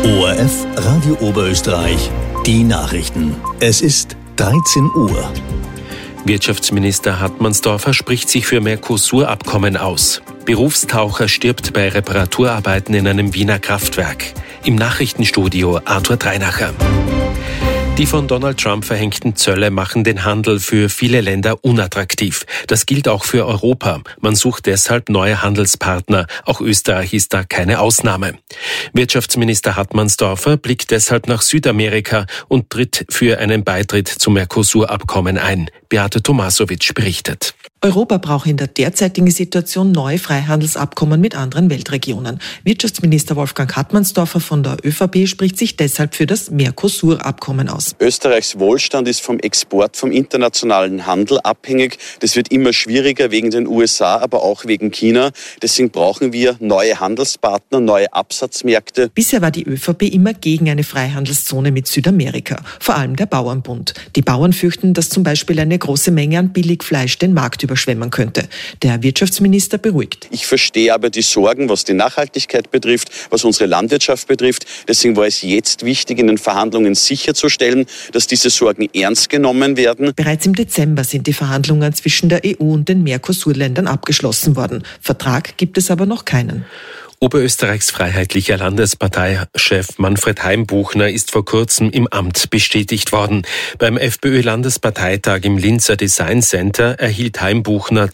ORF Radio Oberösterreich, die Nachrichten. Es ist 13 Uhr. Wirtschaftsminister Hartmannsdorfer spricht sich für Mercosur-Abkommen aus. Berufstaucher stirbt bei Reparaturarbeiten in einem Wiener Kraftwerk. Im Nachrichtenstudio Arthur Dreinacher. Die von Donald Trump verhängten Zölle machen den Handel für viele Länder unattraktiv. Das gilt auch für Europa. Man sucht deshalb neue Handelspartner. Auch Österreich ist da keine Ausnahme. Wirtschaftsminister Hartmannsdorfer blickt deshalb nach Südamerika und tritt für einen Beitritt zum Mercosur-Abkommen ein. Beate Tomasowitsch berichtet. Europa braucht in der derzeitigen Situation neue Freihandelsabkommen mit anderen Weltregionen. Wirtschaftsminister Wolfgang Hartmannsdorfer von der ÖVP spricht sich deshalb für das Mercosur-Abkommen aus. Österreichs Wohlstand ist vom Export, vom internationalen Handel abhängig. Das wird immer schwieriger wegen den USA, aber auch wegen China. Deswegen brauchen wir neue Handelspartner, neue Absatzmärkte. Bisher war die ÖVP immer gegen eine Freihandelszone mit Südamerika, vor allem der Bauernbund. Die Bauern fürchten, dass zum Beispiel eine große Menge an Billigfleisch den Markt überschwemmen könnte. Der Wirtschaftsminister beruhigt. Ich verstehe aber die Sorgen, was die Nachhaltigkeit betrifft, was unsere Landwirtschaft betrifft. Deswegen war es jetzt wichtig, in den Verhandlungen sicherzustellen, dass diese Sorgen ernst genommen werden. Bereits im Dezember sind die Verhandlungen zwischen der EU und den Mercosur-Ländern abgeschlossen worden. Vertrag gibt es aber noch keinen. Oberösterreichs freiheitlicher Landesparteichef Manfred Heimbuchner ist vor kurzem im Amt bestätigt worden. Beim FPÖ-Landesparteitag im Linzer Design Center erhielt Heimbuchner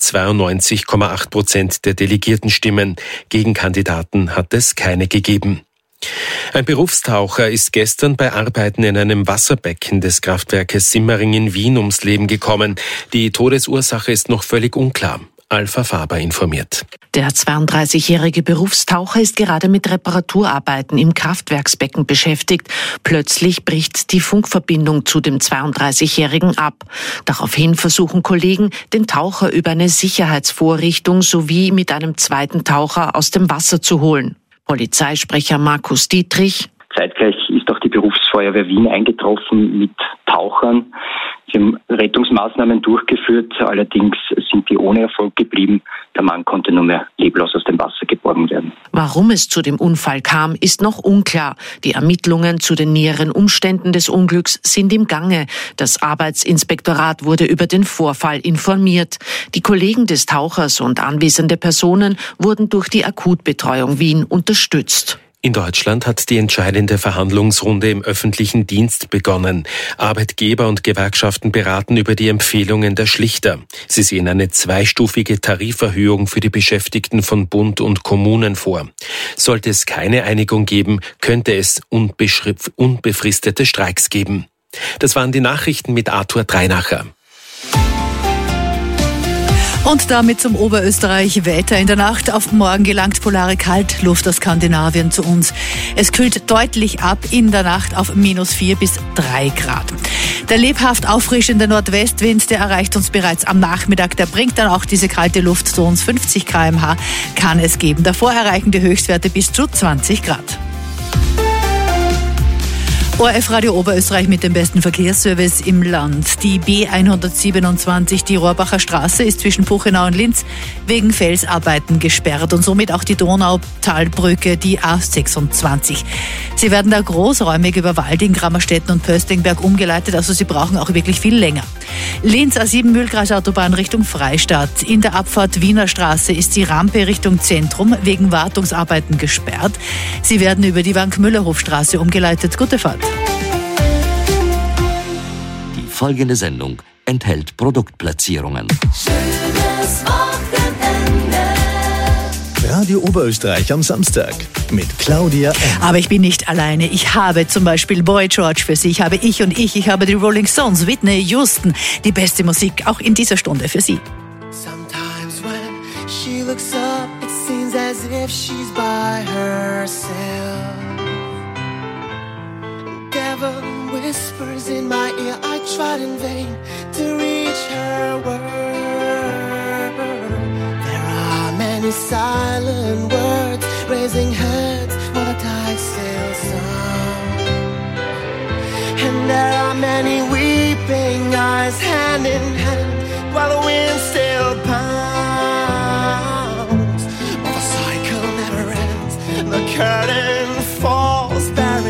92,8% der Delegiertenstimmen. Gegenkandidaten hat es keine gegeben. Ein Berufstaucher ist gestern bei Arbeiten in einem Wasserbecken des Kraftwerkes Simmering in Wien ums Leben gekommen. Die Todesursache ist noch völlig unklar. Alpha Faber informiert. Der 32-jährige Berufstaucher ist gerade mit Reparaturarbeiten im Kraftwerksbecken beschäftigt. Plötzlich bricht die Funkverbindung zu dem 32-jährigen ab. Daraufhin versuchen Kollegen, den Taucher über eine Sicherheitsvorrichtung sowie mit einem zweiten Taucher aus dem Wasser zu holen. Polizeisprecher Markus Dietrich. Zeitgleich ist auch die Berufsfeuerwehr Wien eingetroffen mit Tauchern. Sie haben Rettungsmaßnahmen durchgeführt, allerdings sind die ohne Erfolg geblieben. Der Mann konnte nur mehr leblos aus dem Wasser geborgen werden. Warum es zu dem Unfall kam, ist noch unklar. Die Ermittlungen zu den näheren Umständen des Unglücks sind im Gange. Das Arbeitsinspektorat wurde über den Vorfall informiert. Die Kollegen des Tauchers und anwesende Personen wurden durch die Akutbetreuung Wien unterstützt. In Deutschland hat die entscheidende Verhandlungsrunde im öffentlichen Dienst begonnen. Arbeitgeber und Gewerkschaften beraten über die Empfehlungen der Schlichter. Sie sehen eine 2-stufige Tariferhöhung für die Beschäftigten von Bund und Kommunen vor. Sollte es keine Einigung geben, könnte es unbefristete Streiks geben. Das waren die Nachrichten mit Arthur Dreinacher. Und damit zum Oberösterreich-Wetter. In der Nacht auf morgen gelangt polare Kaltluft aus Skandinavien zu uns. Es kühlt deutlich ab in der Nacht auf -4 bis 3 Grad. Der lebhaft auffrischende Nordwestwind, der erreicht uns bereits am Nachmittag. Der bringt dann auch diese kalte Luft zu uns. 50 km/h kann es geben. Davor erreichen die Höchstwerte bis zu 20 Grad. ORF Radio Oberösterreich mit dem besten Verkehrsservice im Land. Die B127, die Rohrbacher Straße, ist zwischen Puchenau und Linz wegen Felsarbeiten gesperrt und somit auch die Donautalbrücke, die A26. Sie werden da großräumig über Walding, Grammerstetten und Pöstlingberg umgeleitet, also sie brauchen auch wirklich viel länger. Linz A7 Mühlkreis Autobahn Richtung Freistadt. In der Abfahrt Wiener Straße ist die Rampe Richtung Zentrum wegen Wartungsarbeiten gesperrt. Sie werden über die Wank-Müller-Hofstraße umgeleitet. Gute Fahrt. Die folgende Sendung enthält Produktplatzierungen. Schönes Wochenende. Radio Oberösterreich am Samstag mit Claudia M. Aber ich bin nicht alleine. Ich habe zum Beispiel Boy George für Sie. Ich habe ich habe die Rolling Stones, Whitney Houston. Die beste Musik auch in dieser Stunde für Sie. Sometimes when she looks up, it seems as if she's by herself. Devil whispers in my ear, I tried in vain to reach her word. There are many silent words raising heads for the tide sails on. And there are many weeping eyes hand in hand while the wind still pounds. But the cycle never ends, the curtain falls, burying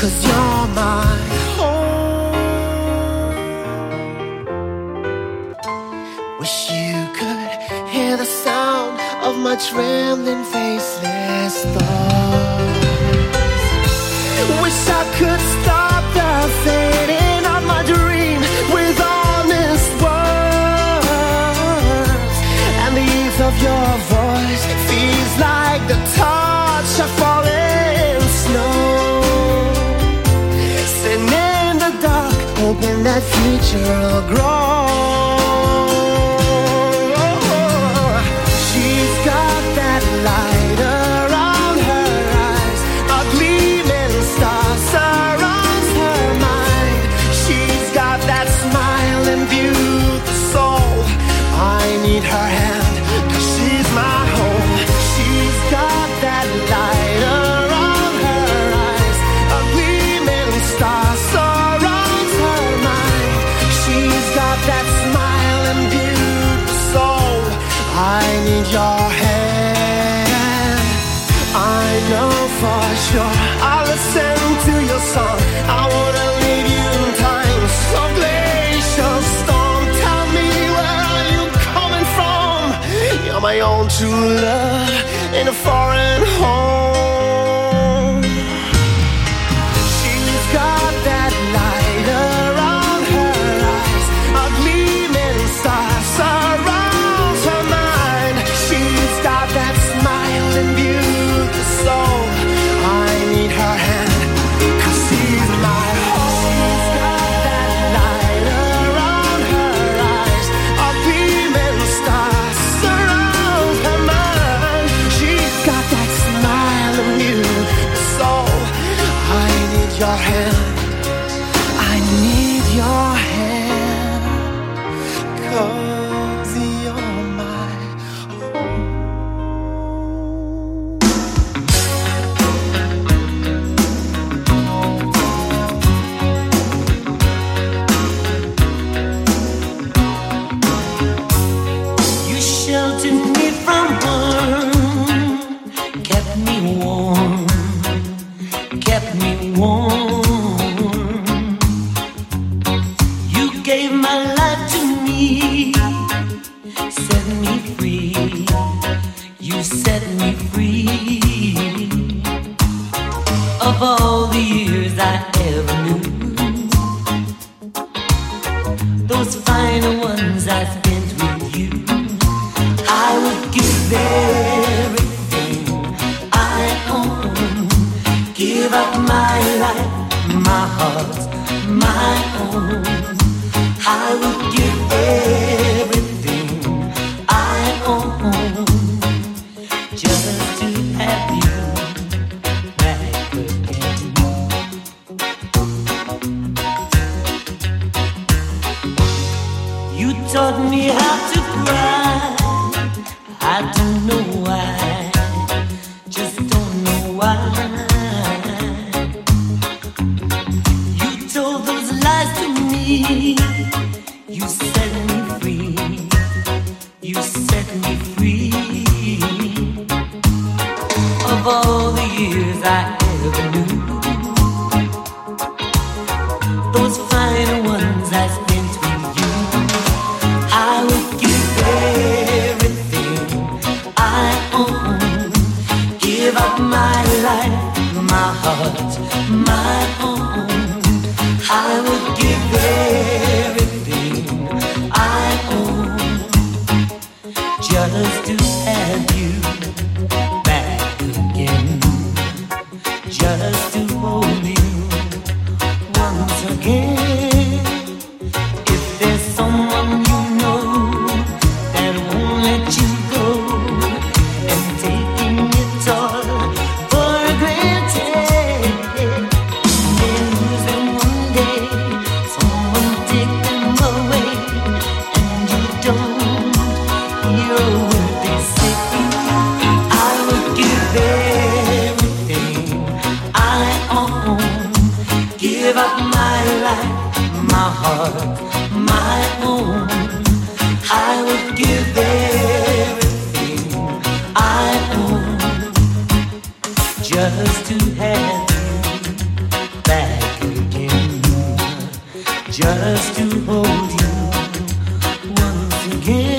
'cause you're my home. Wish you could hear the sound of my trembling, faceless thoughts. Wish I could stop the fading of my dream with honest words. And the ease of your voice feels like the touch of falling snow. Sitting in the dark, hoping that future will grow. She's got that light around her eyes, a gleaming star surrounds her mind. She's got that smile imbued with soul. I need her hand, 'cause she's my home. She's got that light around her eyes, a gleaming star surrounds her mind. She's got that smile imbued with soul. I need your hand. I know for sure I'll listen to your song. I wanna leave you in time so glacial storm. Tell me, where are you coming from? You're my own true love in a foreign home. She's got that light around her eyes, a gleaming star surrounds her mind. She's got that smile imbued with soul. I need her hand, 'cause she's my home. She's got that light around her eyes, a gleaming star surrounds her mind. She's got that smile imbued with soul. I need your hand, I need your hand, 'cause you're my home. You sheltered me from harm, kept me warm, kept me warm. You gave my life to me, set me free. You set me free. Of all the years I ever knew, those final ones I spent with you, I would give everything I own, give up my life, my heart, my own. I would give everything I own, just to have you back again. You taught me how to cry. I don't know why, just don't know why. You told those lies to me. You set me free. You set me free. Of all the years I ever knew, those final ones I spent with you, I would give everything I own, give up my life, my heart, my own. I would give everything I own, just to have you back again, just to hold you once again. If there's someone you know that won't let you go, and taking it all for granted, then losing one day, someone take them away, and you don't hear a word they say. I would give everything I own, give up my life, my heart, my own. I would give everything I own, just to have you back. just to hold you once again.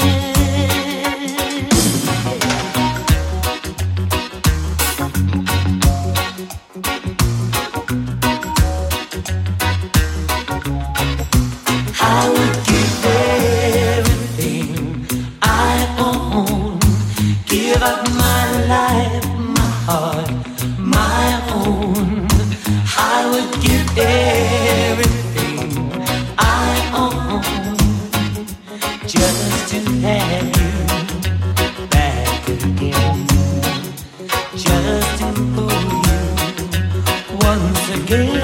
I would give everything I own, give up my life, my heart, my own. I would give everything I own just to have you back again, just to hold you once again.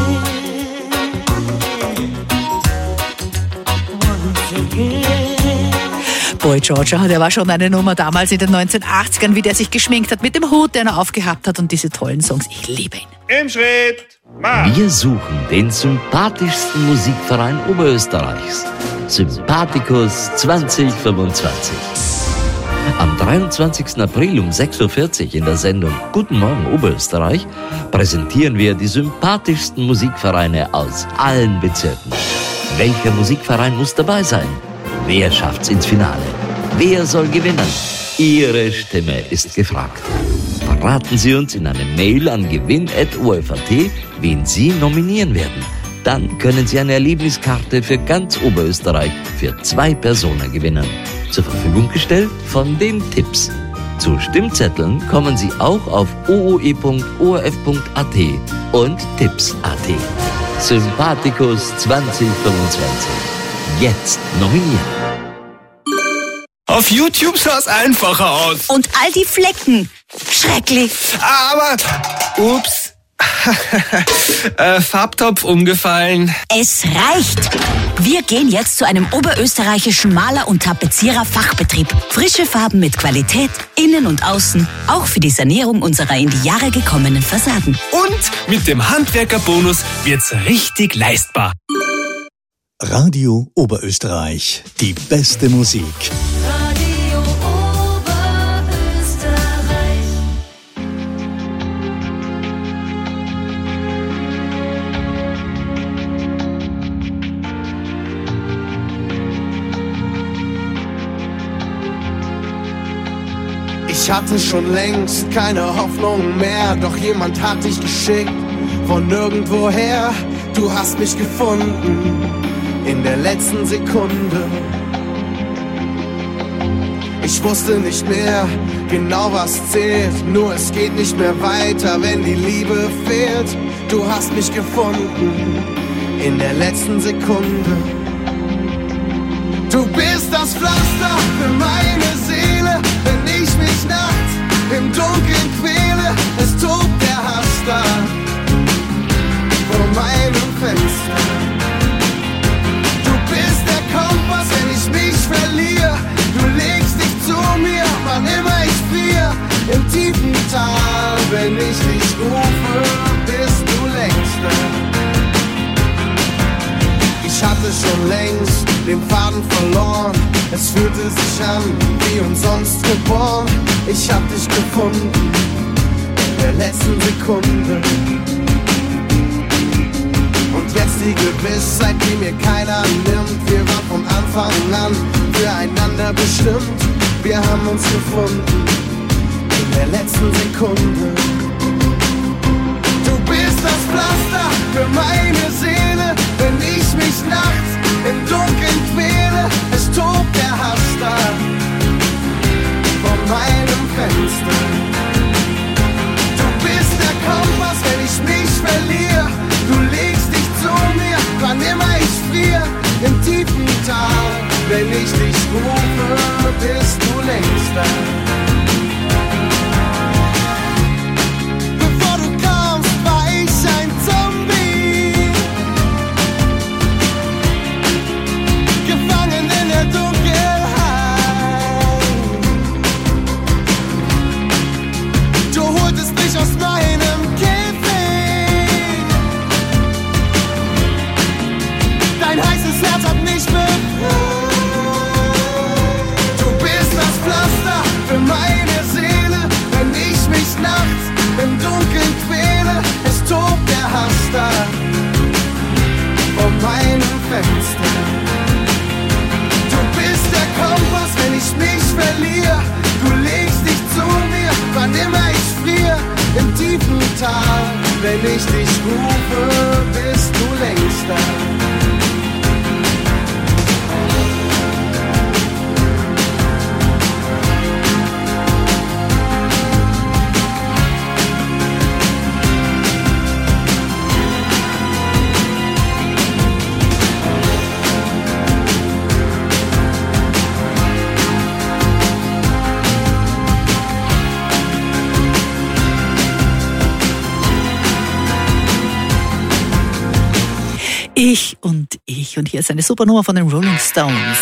Boy Georgia, der war schon eine Nummer damals in den 1980ern, wie der sich geschminkt hat mit dem Hut, den er aufgehabt hat und diese tollen Songs. Ich liebe ihn. Im Schritt, Marsch! Wir suchen den sympathischsten Musikverein Oberösterreichs. Sympathikus 2025. Am 23. April um 6.40 Uhr in der Sendung Guten Morgen Oberösterreich präsentieren wir die sympathischsten Musikvereine aus allen Bezirken. Welcher Musikverein muss dabei sein? Wer schafft's ins Finale? Wer soll gewinnen? Ihre Stimme ist gefragt. Verraten Sie uns in einer Mail an gewinn@ORF.at, wen Sie nominieren werden. Dann können Sie eine Erlebniskarte für ganz Oberösterreich für 2 Personen gewinnen. Zur Verfügung gestellt von den Tipps. Zu Stimmzetteln kommen Sie auch auf ooe.orf.at und Tipps.at. Sympathikus 2025. Jetzt nominieren. Auf YouTube sah es einfacher aus. Und all die Flecken. Schrecklich. Aber, ups, Farbtopf umgefallen. Es reicht. Wir gehen jetzt zu einem oberösterreichischen Maler- und Tapezierer-Fachbetrieb. Frische Farben mit Qualität, innen und außen, auch für die Sanierung unserer in die Jahre gekommenen Fassaden. Und mit dem Handwerkerbonus wird's richtig leistbar. Radio Oberösterreich, die beste Musik. Radio Oberösterreich. Ich hatte schon längst keine Hoffnung mehr, doch jemand hat dich geschickt von nirgendwoher. Du hast mich gefunden in der letzten Sekunde. Ich wusste nicht mehr genau, was zählt, nur es geht nicht mehr weiter, wenn die Liebe fehlt. Du hast mich gefunden in der letzten Sekunde. Du bist das Pflaster für meine Seele, wenn ich mich nachts im Dunkeln quäle. Es tobt der Hass da vor meinem Fenster. Du bist der Kompass, wenn ich mich verliere. Du legst dich zu mir, wann immer ich friere. Im tiefen Tal, wenn ich dich rufe, bist du längst da. Ich hatte schon längst den Faden verloren. Es fühlte sich an wie umsonst geboren. Ich hab dich gefunden in der letzten Sekunde. Und jetzt die Gewissheit, die mir keiner nimmt. Wir waren von Anfang an füreinander bestimmt. Wir haben uns gefunden in der letzten Sekunde. Du bist das Pflaster für meine Seele, wenn ich mich nachts im Dunkeln quäle. Es tobt der Hass da vor meinem Fenster. Du bist der Kompass, wenn ich mich verliere. Du legst dich zu mir, wann immer ich friere. Im tiefen Tal, wenn ich dich rufe, bist du längst da. Bevor du kamst, war ich ein Zombie, gefangen in der Dunkelheit. Du holtest mich aus meinem Käfig. Dein heißes Herz hat mich befreit. Du bist das Pflaster für ich rufe, bist du längst da. Ich und hier ist eine Supernummer von den Rolling Stones.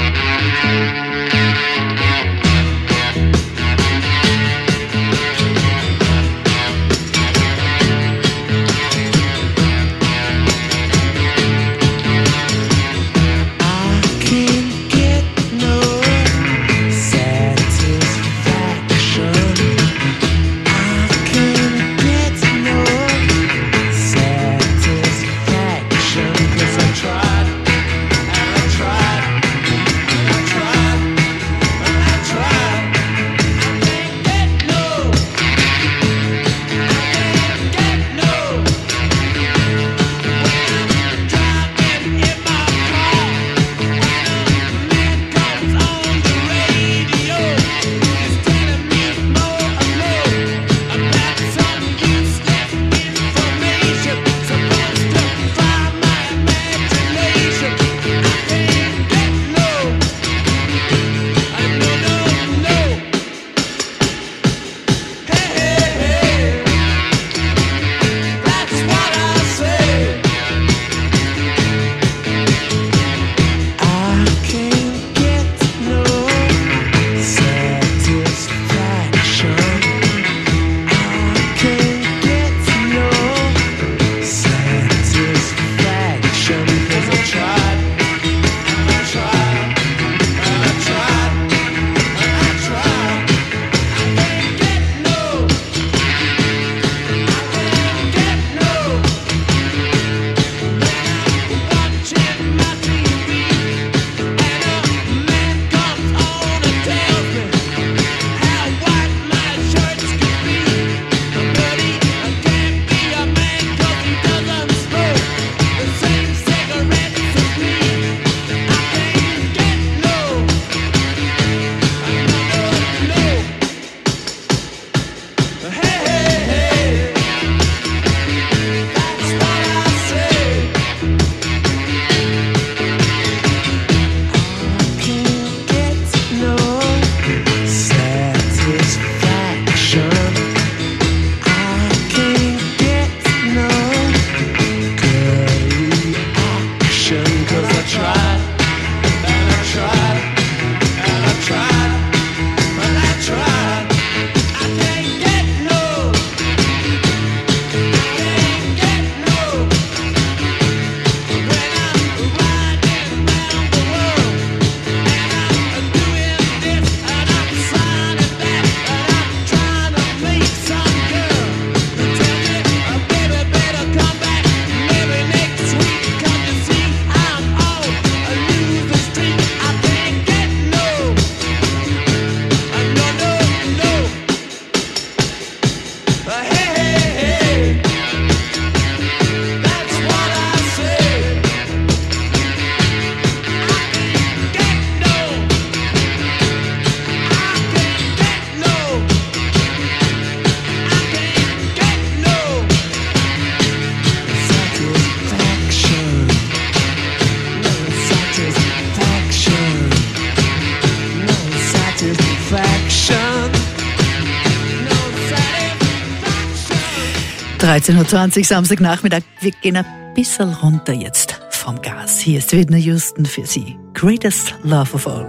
No 13:20 Uhr Samstagnachmittag. Wir gehen ein bisschen runter jetzt vom Gas. Hier ist Whitney Houston für Sie. Greatest Love of All.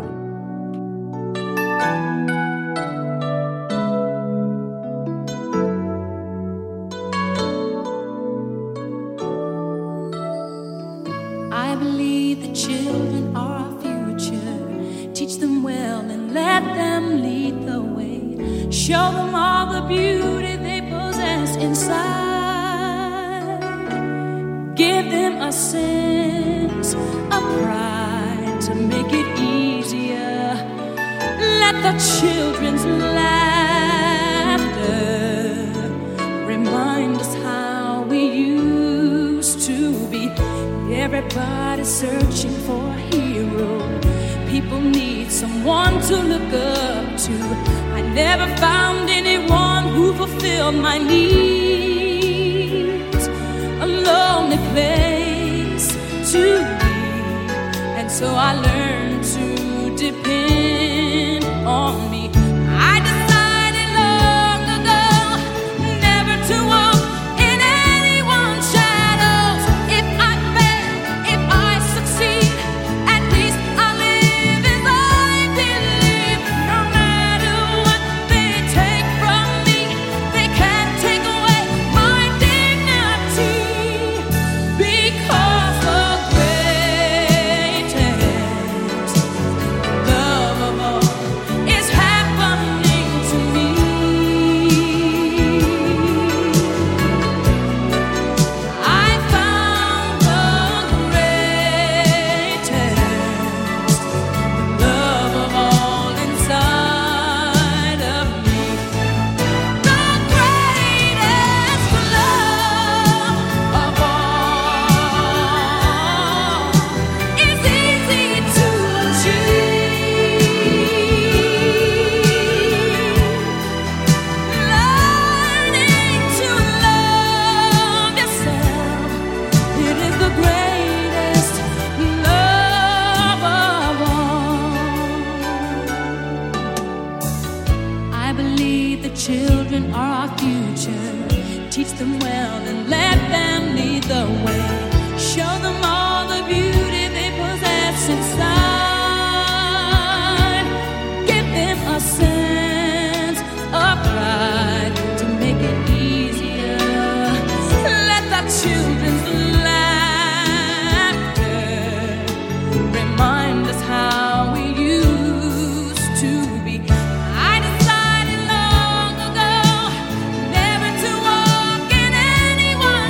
I believe the children are our future. Teach them well and let them lead the way. Show them all the beauty they possess inside. Give them a sense of pride to make it easier. Let the children's laughter remind us how we used Everybody's searching for a hero. People need someone to look up to. I never found anyone who fulfilled my needs. A lonely place to be, and so I learned to depend on me. I decided long ago never to walk in anyone's shadows. If I fail, if I succeed, at least I live as I believe. No matter what they take from me, they can't take away my dignity. Because the greatest love of all is happening to me. I found the greatest love of all inside of me. The greatest love of all is easy to achieve. Learning to love yourself, it is the greatest love of all. I believe the children are our future. Teach them well and let them lead the way. Show them all the beauty they possess inside. Give them a sense of pride to make it easier. Let the children's laughter remind us how we used to be. I decided long ago never to walk in anyone's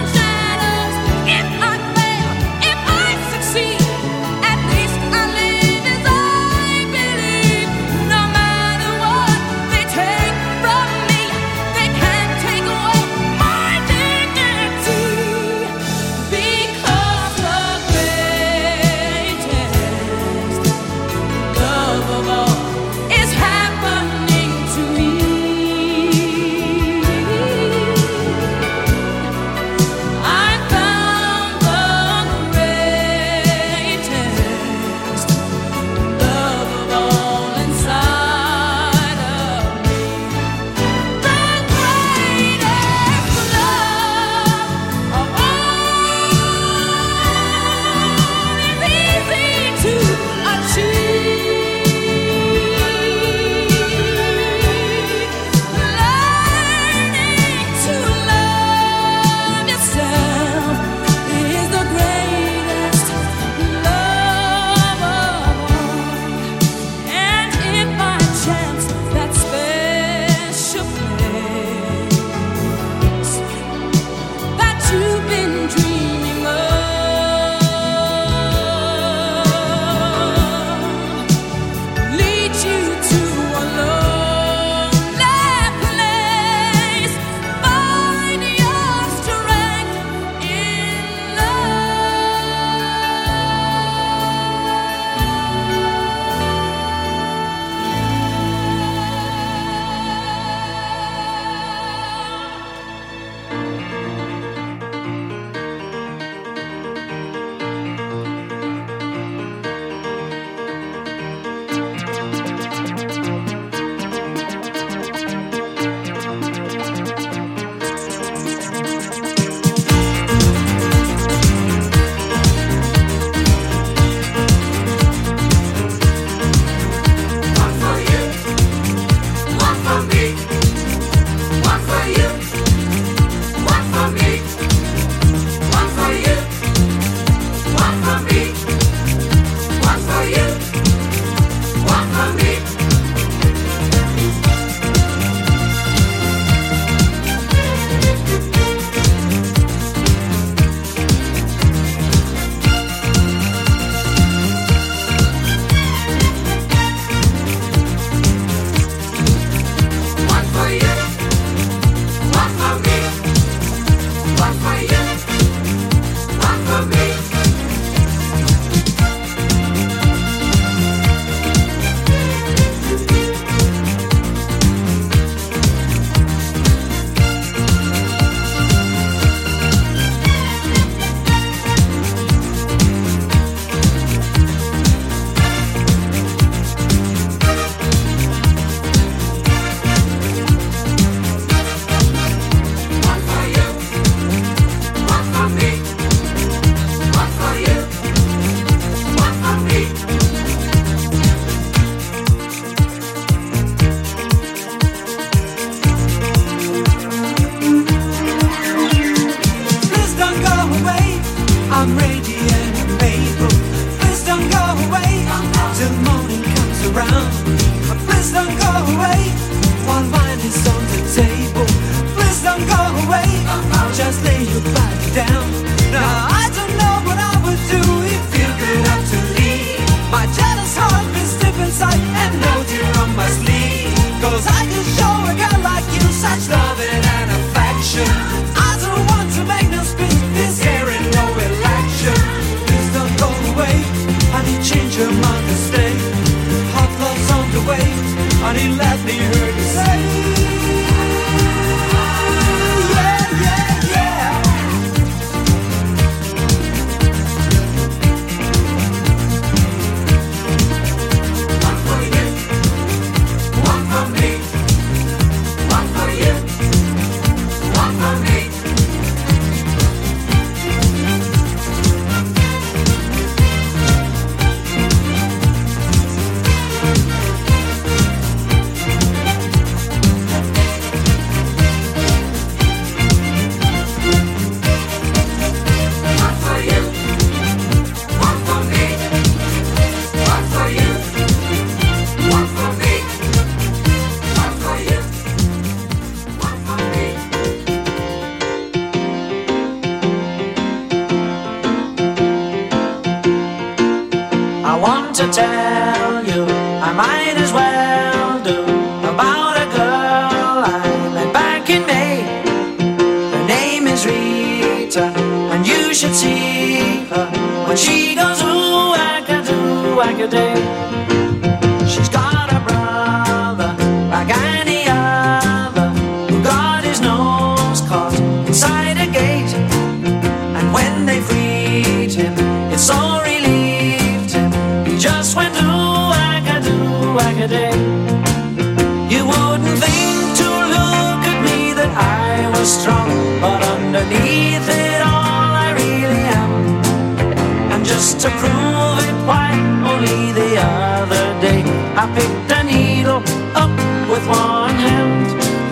to tell you, I might as well do, about a girl I met back in May. Her name is Rita, and you should see her when she goes ooh, wackadoo, wackaday. She's got a brother like any other who got his nose caught inside a gate, and when they freed him, it so relieved him. He just went ooh, wackadoo, wackaday. You wouldn't think to look at me that I was strong, but underneath it all I really am. And just to prove it, why, only the other day I picked a needle up with one hand.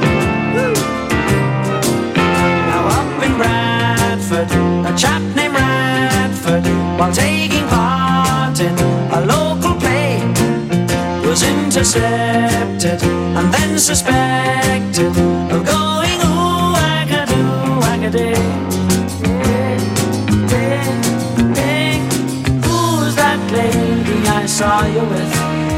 Now up in Bradford, a chap named Radford, while taking part in a local play, was intercepted and then suspected of going ooh, wackadoo, wackaday. Hey, who's that lady I saw you with?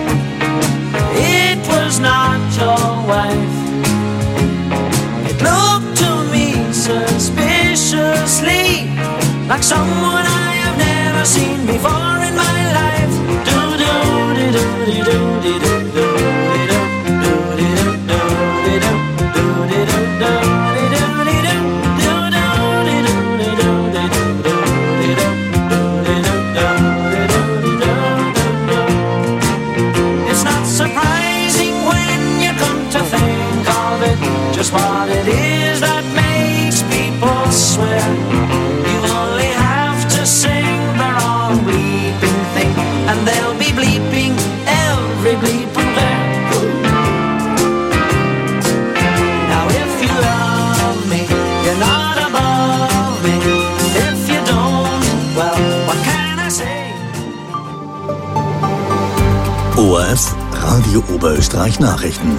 It was not your wife. It looked to me suspiciously like someone I have never seen before in my life. Do do do do do do do do. Just what it is that makes people swear. You only have to sing the wrong bleeping thing, and they'll be bleeping every bleeping there. Now if you love me, you're not above me. If you don't, well, what can I say? ORF Radio Oberösterreich Nachrichten.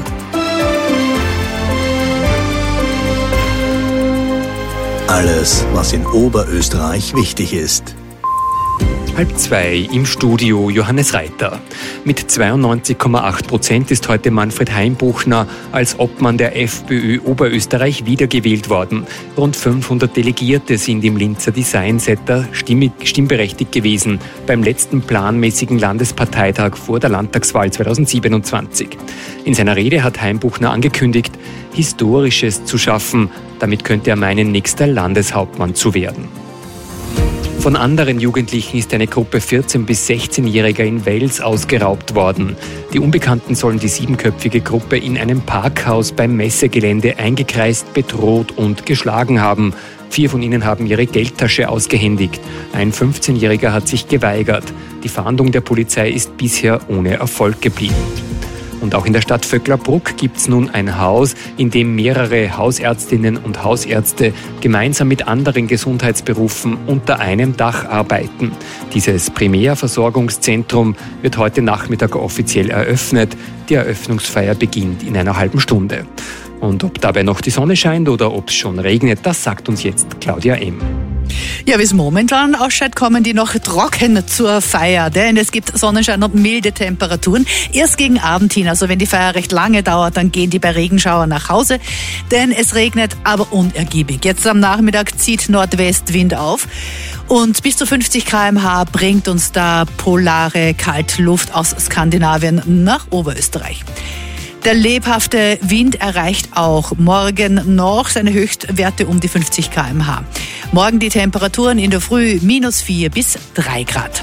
Alles, was in Oberösterreich wichtig ist. 1:30 im Studio Johannes Reiter. Mit 92,8% ist heute Manfred Heimbuchner als Obmann der FPÖ Oberösterreich wiedergewählt worden. Rund 500 Delegierte sind im Linzer Design Center stimmberechtigt gewesen beim letzten planmäßigen Landesparteitag vor der Landtagswahl 2027. In seiner Rede hat Heimbuchner angekündigt, Historisches zu schaffen. Damit könnte er meinen, nächster Landeshauptmann zu werden. Von anderen Jugendlichen ist eine Gruppe 14- bis 16-Jähriger in Wels ausgeraubt worden. Die Unbekannten sollen die 7-köpfige Gruppe in einem Parkhaus beim Messegelände eingekreist, bedroht und geschlagen haben. 4 von ihnen haben ihre Geldtasche ausgehändigt. Ein 15-Jähriger hat sich geweigert. Die Fahndung der Polizei ist bisher ohne Erfolg geblieben. Und auch in der Stadt Vöcklerbruck gibt es nun ein Haus, in dem mehrere Hausärztinnen und Hausärzte gemeinsam mit anderen Gesundheitsberufen unter einem Dach arbeiten. Dieses Primärversorgungszentrum wird heute Nachmittag offiziell eröffnet. Die Eröffnungsfeier beginnt in einer halben Stunde. Und ob dabei noch die Sonne scheint oder ob es schon regnet, das sagt uns jetzt Claudia M. Ja, wie es momentan ausschaut, kommen die noch trocken zur Feier, denn es gibt Sonnenschein und milde Temperaturen. Erst gegen Abend hin, also wenn die Feier recht lange dauert, dann gehen die bei Regenschauern nach Hause, denn es regnet, aber unergiebig. Jetzt am Nachmittag zieht Nordwestwind auf und bis zu 50 km/h bringt uns da polare Kaltluft aus Skandinavien nach Oberösterreich. Der lebhafte Wind erreicht auch morgen noch seine Höchstwerte um die 50 km/h. Morgen die Temperaturen in der Früh -4 bis 3 Grad.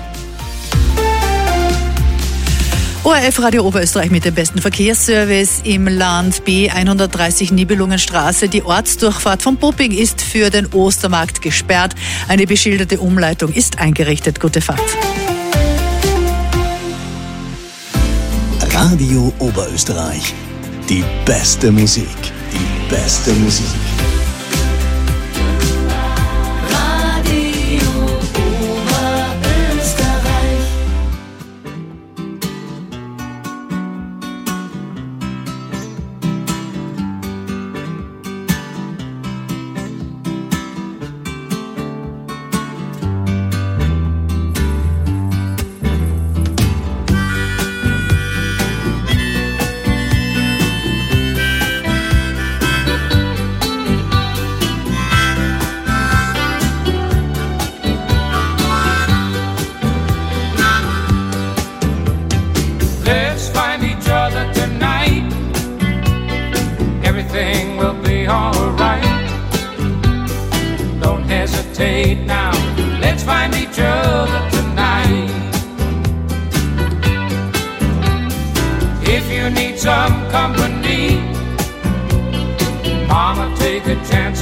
ORF Radio Oberösterreich mit dem besten Verkehrsservice im Land. B130 Nibelungenstraße. Die Ortsdurchfahrt von Pupping ist für den Ostermarkt gesperrt. Eine beschilderte Umleitung ist eingerichtet. Gute Fahrt. Radio Oberösterreich. Die beste Musik. Die beste Musik. Radio Oberösterreich.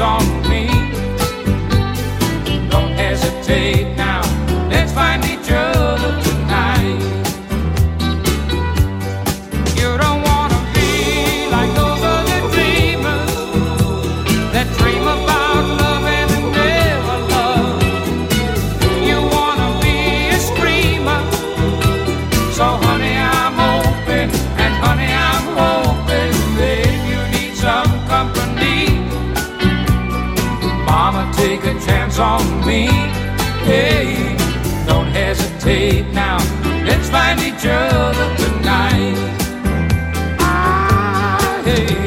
on me. Don't hesitate now, let's find each other tonight. You don't wanna be like those other dreamers that dream about love and never love. You wanna be a screamer, so honey I'm open, and honey I'm hoping that you need some company. Mama, take a chance on me. Hey, don't hesitate now, let's find each other tonight. Hey.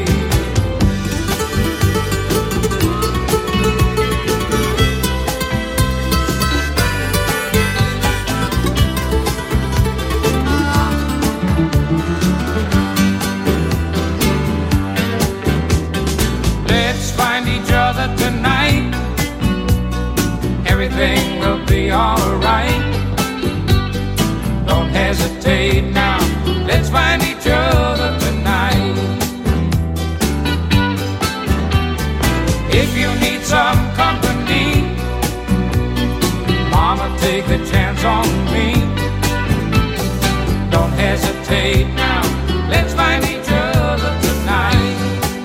Let's find each other tonight. Everything will be alright. Don't hesitate now, let's find each other tonight. If you need some company, Mama, take a chance on me. Don't hesitate now, let's find each other tonight.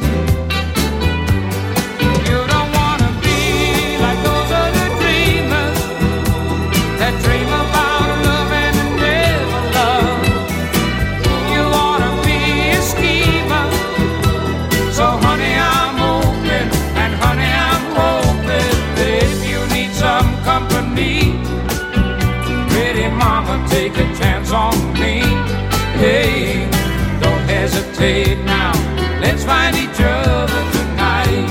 You don't wanna be like those other dreamers that dream about love and never love. You wanna be a schemer, so honey I'm open, and honey I'm hoping that if you need some company, pretty mama, take a chance on me. Hey, don't hesitate now, let's find each other tonight.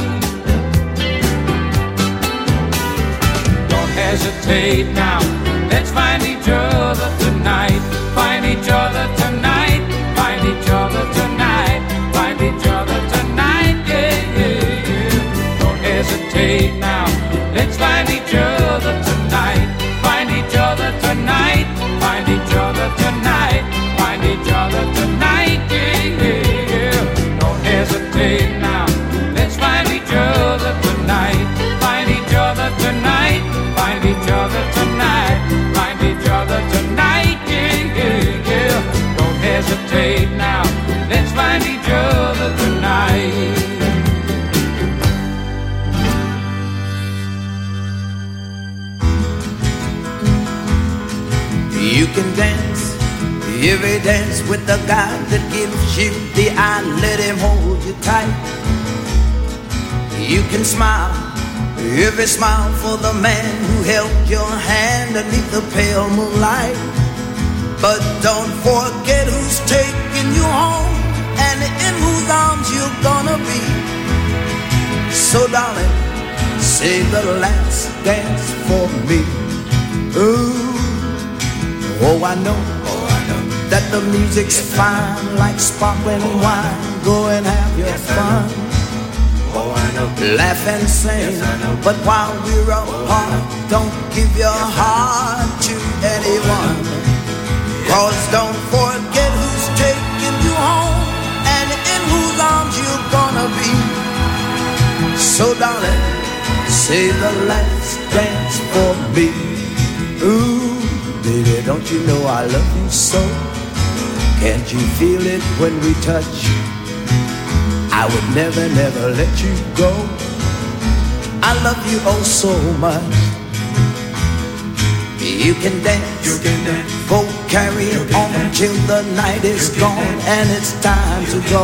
Don't hesitate now, let's find each other tonight. Find each other tonight, find each other tonight, find each other tonight, yeah, yeah, yeah. Don't hesitate now, let's find each other tonight. Find each other tonight, find each other tonight, find each other tonight, yeah, yeah, yeah. Don't hesitate now, let's find each other tonight. Find each other tonight, find each other tonight, find each other tonight, yeah, yeah, yeah. Don't hesitate now, let's find each other tonight. You can dance, every dance with the guy that gives you the eye, let him hold you tight. You can smile, every smile for the man who held your hand beneath the pale moonlight. But don't forget who's taking you home and in whose arms you're gonna be. So darling, save the last dance for me. Ooh. Oh, I know that the music's fine like sparkling wine. Go and have your fun. Oh, I know. Laugh and sing, but while we're apart, don't give your heart to anyone. Cause don't forget who's taking you home and in whose arms you're gonna be. So darling, save the last dance for me. Ooh. Baby, don't you know I love you so? Can't you feel it when we touch? I would never, never let you go. I love you oh so much. You can dance, go carry on till the night is gone and it's time to go.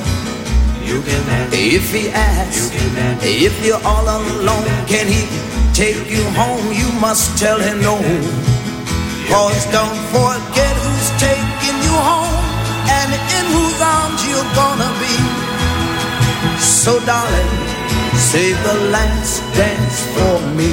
If he asks, if you're all alone, can he take you home? You must tell him no. Cause don't forget who's taking you home and in whose arms you're gonna be. So darling, save the last dance for me.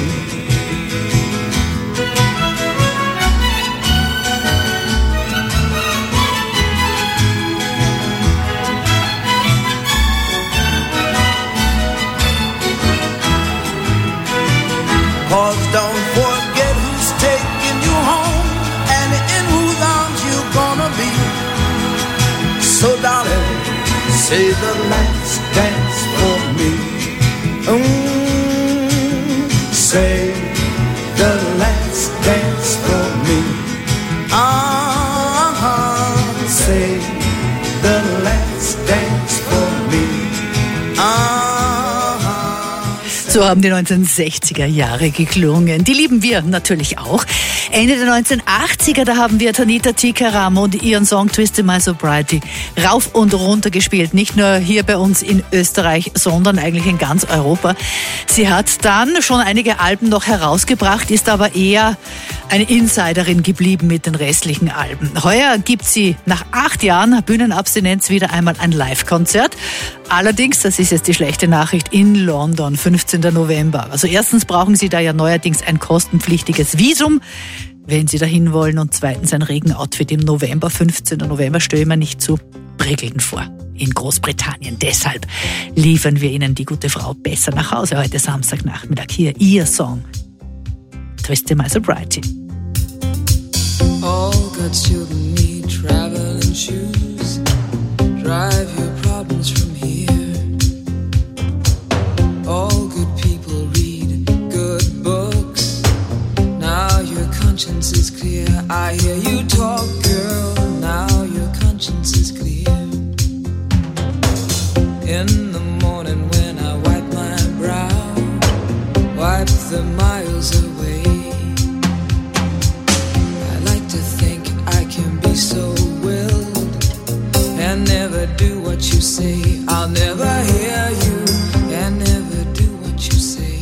Cause don't forget who's taking you home and in whose arms you're gonna be. So darling, save the last dance for me. Say the last dance for me. Say the last dance for me. So haben die 1960er Jahre geklungen. Die lieben wir natürlich auch. Ende der 1980er, da haben wir Tanita Tikaram und ihren Song Twisted My Sobriety rauf und runter gespielt. Nicht nur hier bei uns in Österreich, sondern eigentlich in ganz Europa. Sie hat dann schon einige Alben noch herausgebracht, ist aber eher eine Insiderin geblieben mit den restlichen Alben. Heuer gibt sie nach 8 Jahren Bühnenabstinenz wieder einmal ein Live-Konzert. Allerdings, das ist jetzt die schlechte Nachricht, in London, 15. November. Also erstens brauchen Sie da ja neuerdings ein kostenpflichtiges Visum, wenn Sie dahin wollen. Und zweitens ein Regenoutfit im November. 15. November stelle ich mir nicht zu prickelnd vor in Großbritannien. Deshalb liefern wir Ihnen die gute Frau besser nach Hause heute Samstagnachmittag. Hier ihr Song Twisted My Sobriety. All God's children need travel and shoes. Drive your problems from here. All good people read good books. Now your conscience is clear. I hear you talk, girl. Now your conscience is clear. In the morning when I wipe my brow, wipe the miles away. I like to think I can be so willed and never do what you say. I'll never hear you and never do what you say.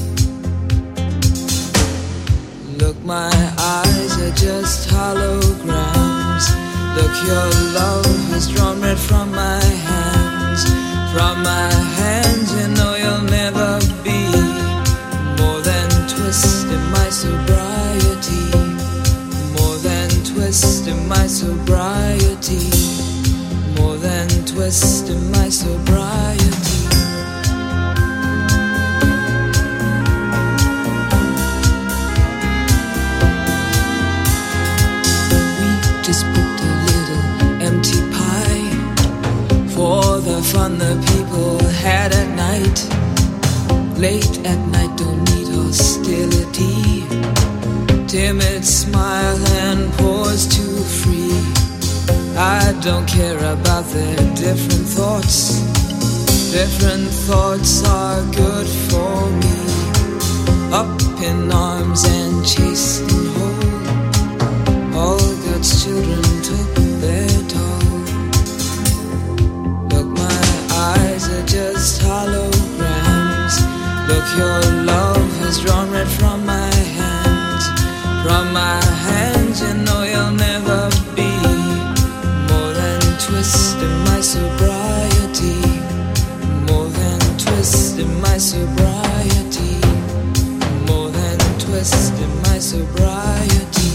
Look, my eyes are just holograms. Look, your love has drawn red from my hands. From my hands, you know you'll never be more than twisted my sobriety. More than twisted my sobriety. More than twisted my sobriety. We just booked a little empty pie for the fun the people had at night. Late at night, don't need hostility. Timid smile and pause too free. I don't care about their different thoughts. Different thoughts are good for me. Up in arms and chased and whole. All God's children took their toll. Look, my eyes are just holograms. Look, your love has drawn red from my hands. From my hands, you know you'll never be more than twisted my sobriety. More than twisted my sobriety. More than twisted my sobriety.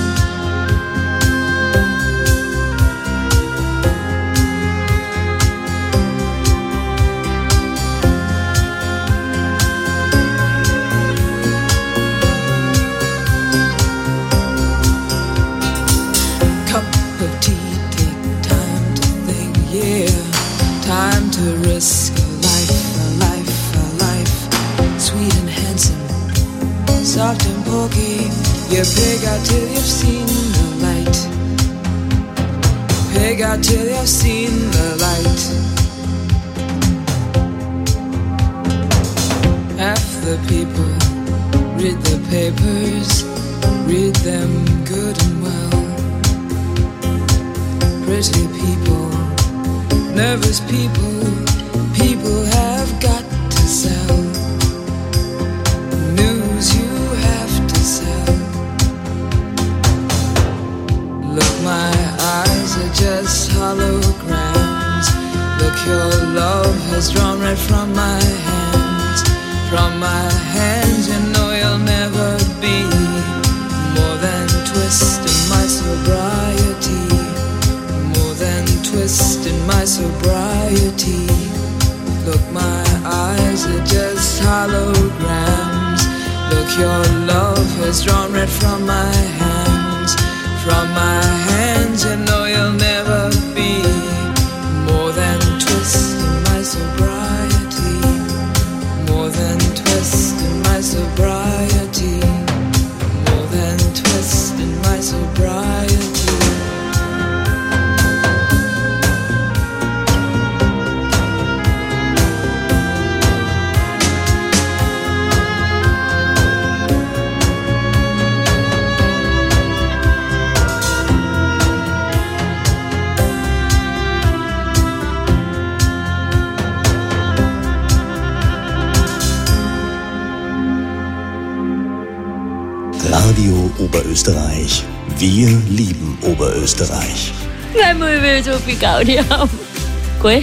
Time to risk a life, sweet and handsome, soft and pokey. You pig out till you've seen the light. Pig out till you've seen the light. Half the people read the papers, read them good and well. Pretty people, nervous people, people have got to sell. News you have to sell. Look, my eyes are just holograms. Look, your love has drawn red from my hands. From my hands, you know you'll never be more than twisted my sobriety. More than twisted my sobriety. Look, my eyes are just holograms. Look, your love has drawn red from my hands. From my hands, you know you'll never be more than twisted my sobriety. More than twisted my sobriety. Radio Oberösterreich. Wir lieben Oberösterreich. Nein, ich will so viel Gaudi haben. Cool.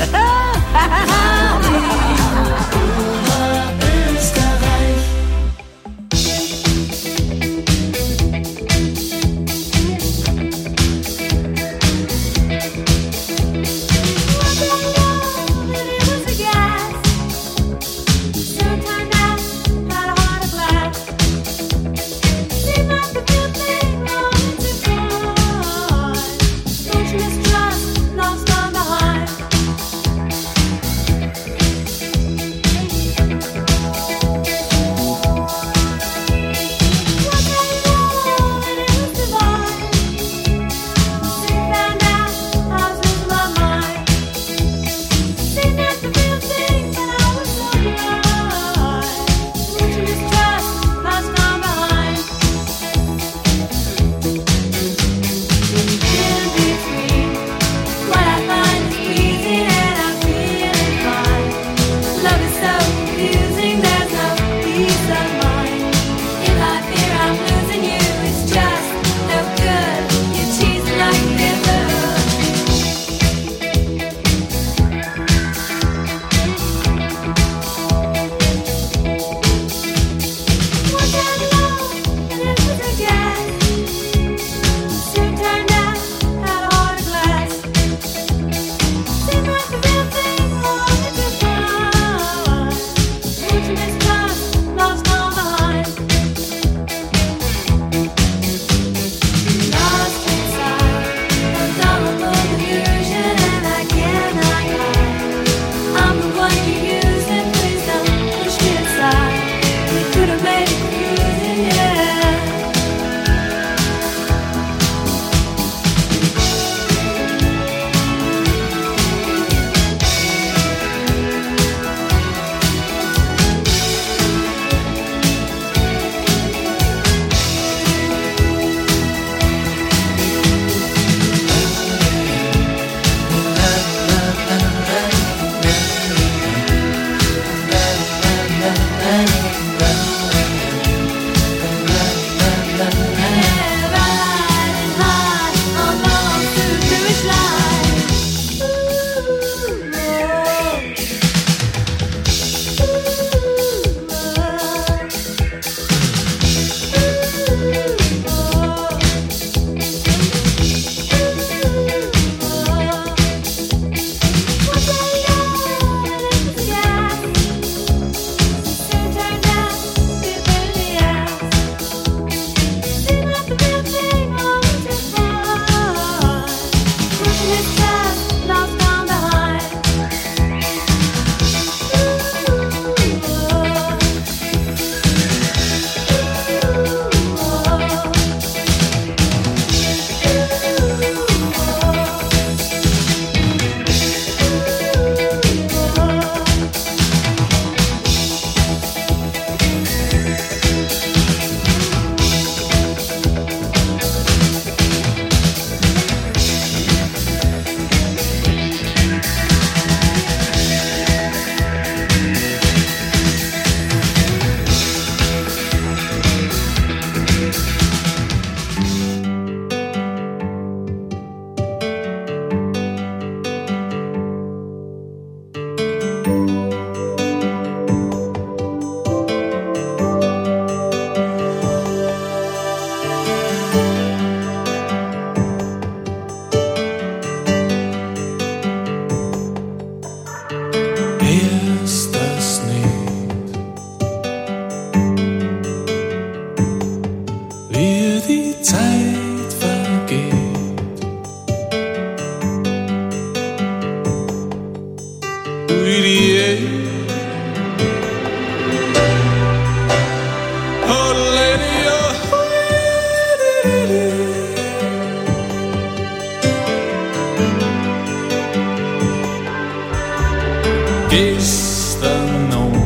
Gestern noch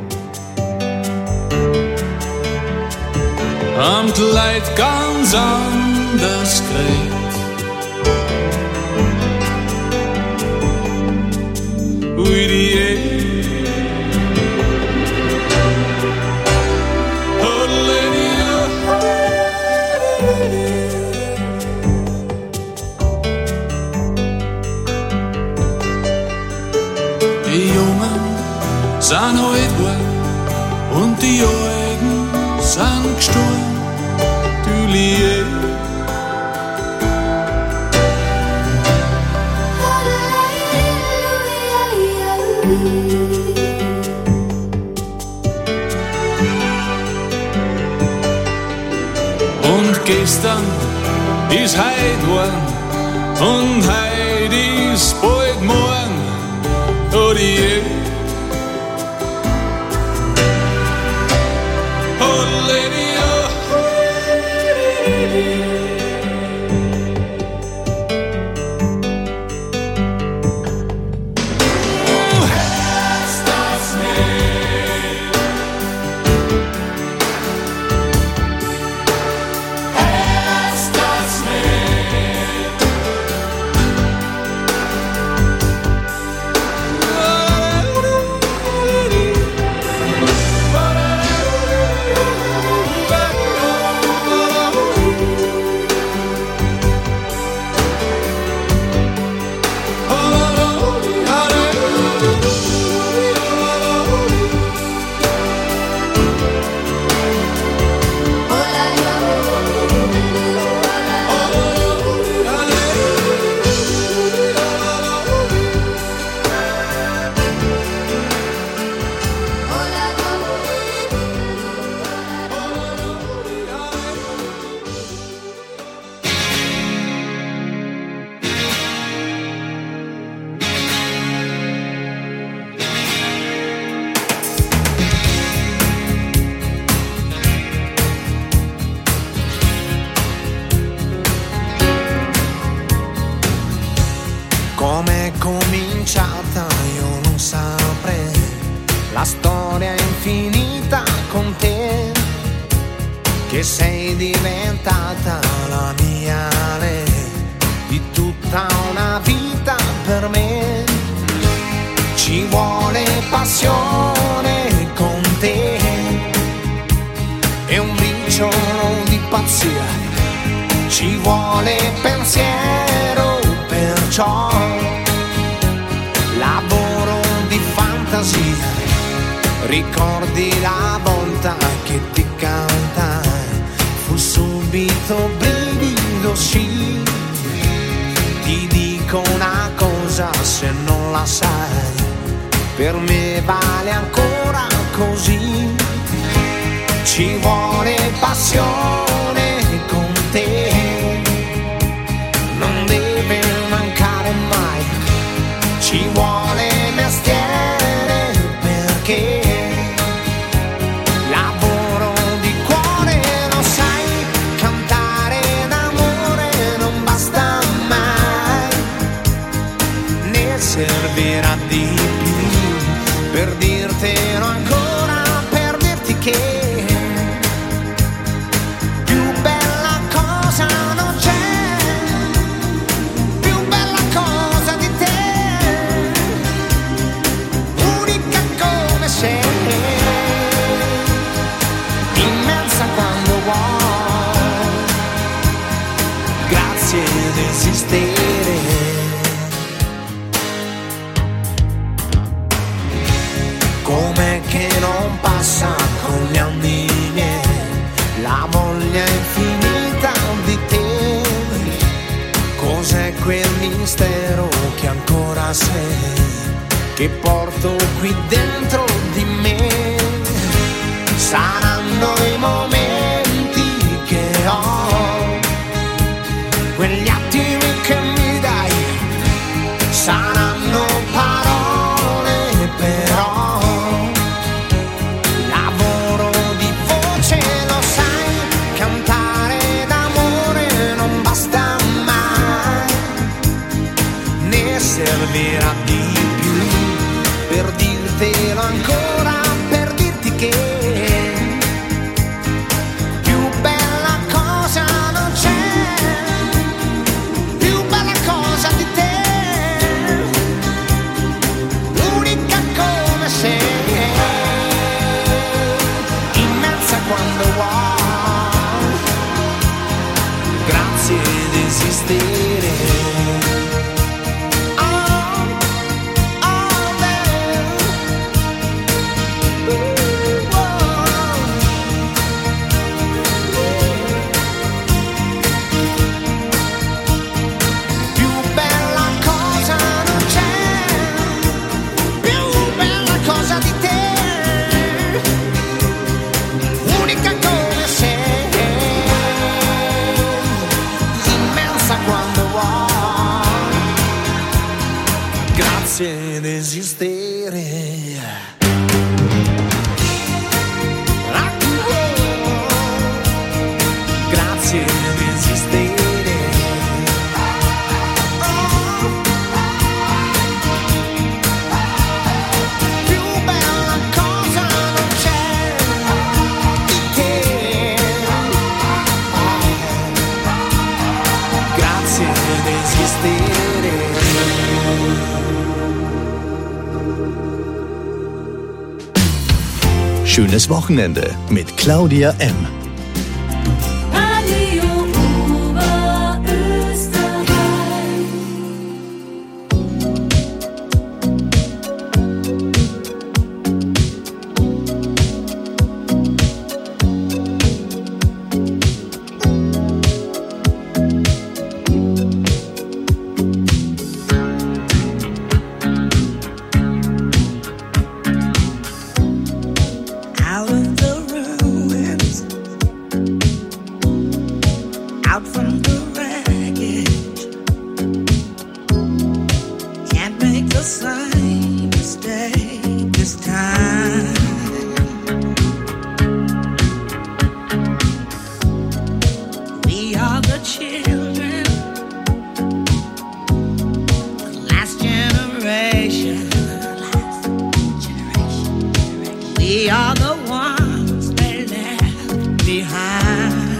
am Kleid ganz anders gekriegt. Ui, die Halleluja. gestern ist heut worden und heut ist bald morgen. Oh, die oh, lady, Com'è cominciata io non saprei, la storia è infinita con te, che sei diventata la mia lei, di tutta una vita per me. Ci vuole passione con te e un briciolo di pazzia, ci vuole pensiero, perciò lavoro di fantasia. Ricordi la volta che ti cantai, fu subito brivido, sì. Ti dico una cosa, se non la sai, per me vale ancora così. Ci vuole passione con te, non deve mancare mai. Ci vuole mestiere perché lavoro di cuore, lo sai, cantare d'amore non basta mai, ne servirà di più per dirtelo ancora, per dirti che esistere. Com'è che non passa con gli anni miei la voglia infinita di te? Cos'è quel mistero che ancora sei, che porto qui dentro di me? Saranno i momenti che ho, quegli attimi che mi dai, saranno parole però, lavoro di voce, lo sai, cantare d'amore non basta mai, ne servirà di più per dirtelo ancora, per dirti che esistere. Oh. grazie di esistere. Più bella cosa non c'è di te. Grazie di esistere. Schönes Wochenende mit Claudia M. Radio Oberösterreich. Out of the ruins, out from the wreckage, can't make the same mistake this time. We are the children, the last generation. We are the ones they left behind.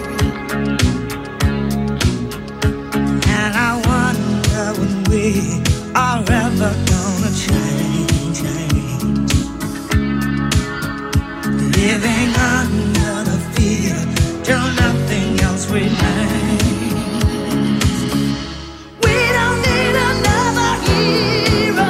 And I wonder when we are ever gonna change. Living under the fear till nothing else remains. We don't need another hero.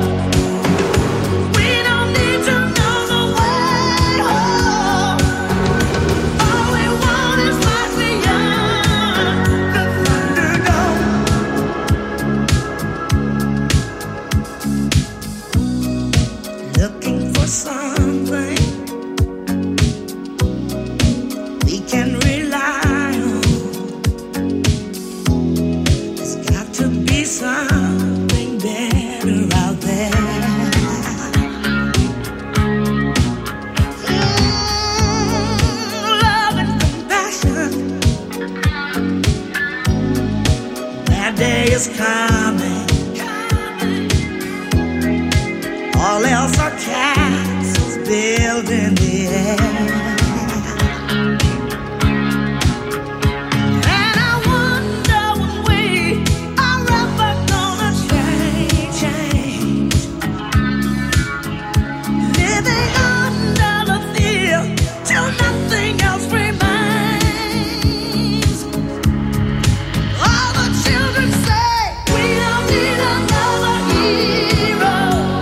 We don't need to know the way home. All we want is life beyond the Thunderdome. Looking for something we can rely on. There's got to be something better out there. Love and compassion. That day is coming. All else are castles built in the air. And I wonder when we are ever gonna change. Living under the fear till nothing else remains. All the children say we don't need another hero.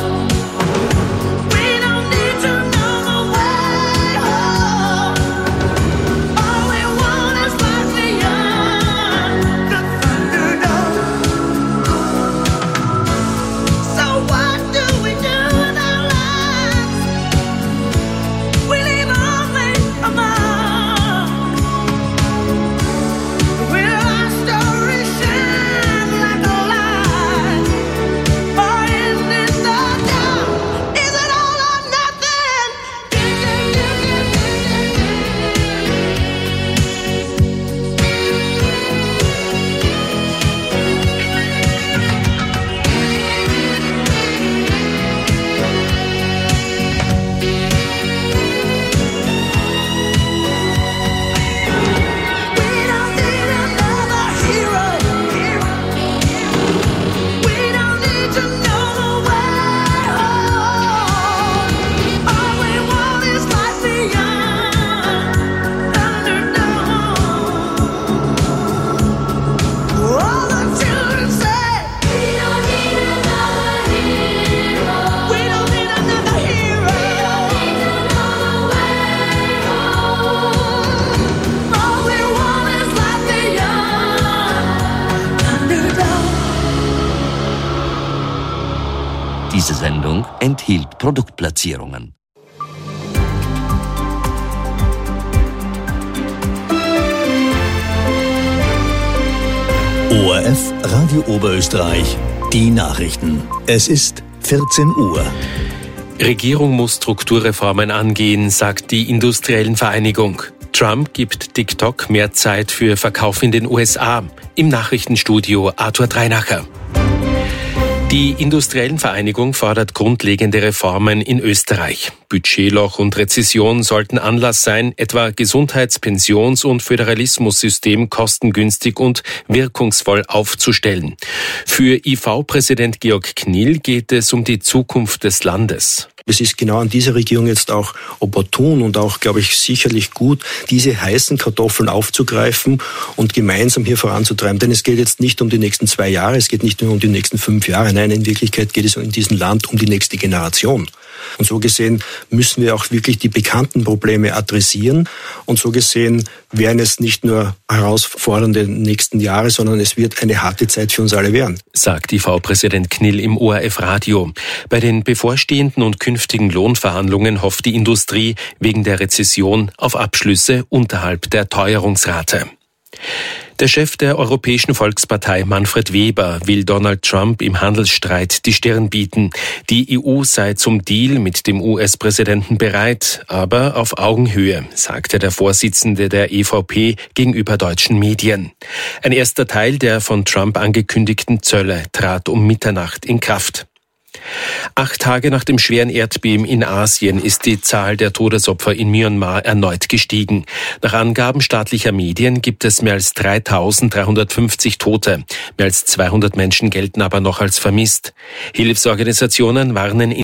We don't need to know the way home. All we want is life beyond the Thunderdome. So what do we do with our lives? We leave only a mark. Will our story shine like a light, or is it the dark? Is it all or nothing? We don't need another hero. We don't need to know the way home. All we want is life beyond Thunderdome. All the children say we don't need another hero. We don't need another hero. We don't need to know the way home. All we want is life beyond Thunderdome. Diese Sendung enthielt Produktplatzierungen. ORF Radio Oberösterreich, die Nachrichten. Es ist 14 Uhr. Regierung muss Strukturreformen angehen, sagt die Industriellen Vereinigung. Trump gibt TikTok mehr Zeit für Verkauf in den USA. Im Nachrichtenstudio Arthur Dreinacher. Die Industriellen Vereinigung fordert grundlegende Reformen in Österreich. Budgetloch und Rezession sollten Anlass sein, etwa Gesundheits-, Pensions- und Föderalismussystem kostengünstig und wirkungsvoll aufzustellen. Für IV-Präsident Georg Knill geht es um die Zukunft des Landes. Es ist genau an dieser Regierung jetzt auch opportun und auch, glaube ich, sicherlich gut, diese heißen Kartoffeln aufzugreifen und gemeinsam hier voranzutreiben. Denn es geht jetzt nicht um die nächsten 2 Jahre, es geht nicht nur um die nächsten 5 Jahre. Nein, in Wirklichkeit geht es in diesem Land um die nächste Generation. Und so gesehen müssen wir auch wirklich die bekannten Probleme adressieren. Und so gesehen werden es nicht nur herausfordernde nächsten Jahre, sondern es wird eine harte Zeit für uns alle werden. Sagt IV-Präsident Knill im ORF-Radio. Bei den bevorstehenden und künftigen Lohnverhandlungen hofft die Industrie wegen der Rezession auf Abschlüsse unterhalb der Teuerungsrate. Der Chef der Europäischen Volkspartei, Manfred Weber, will Donald Trump im Handelsstreit die Stirn bieten. Die EU sei zum Deal mit dem US-Präsidenten bereit, aber auf Augenhöhe, sagte der Vorsitzende der EVP gegenüber deutschen Medien. Ein erster Teil der von Trump angekündigten Zölle trat um Mitternacht in Kraft. 8 Tage nach dem schweren Erdbeben in Asien ist die Zahl der Todesopfer in Myanmar erneut gestiegen. Nach Angaben staatlicher Medien gibt es mehr als 3.350 Tote. Mehr als 200 Menschen gelten aber noch als vermisst. Hilfsorganisationen warnen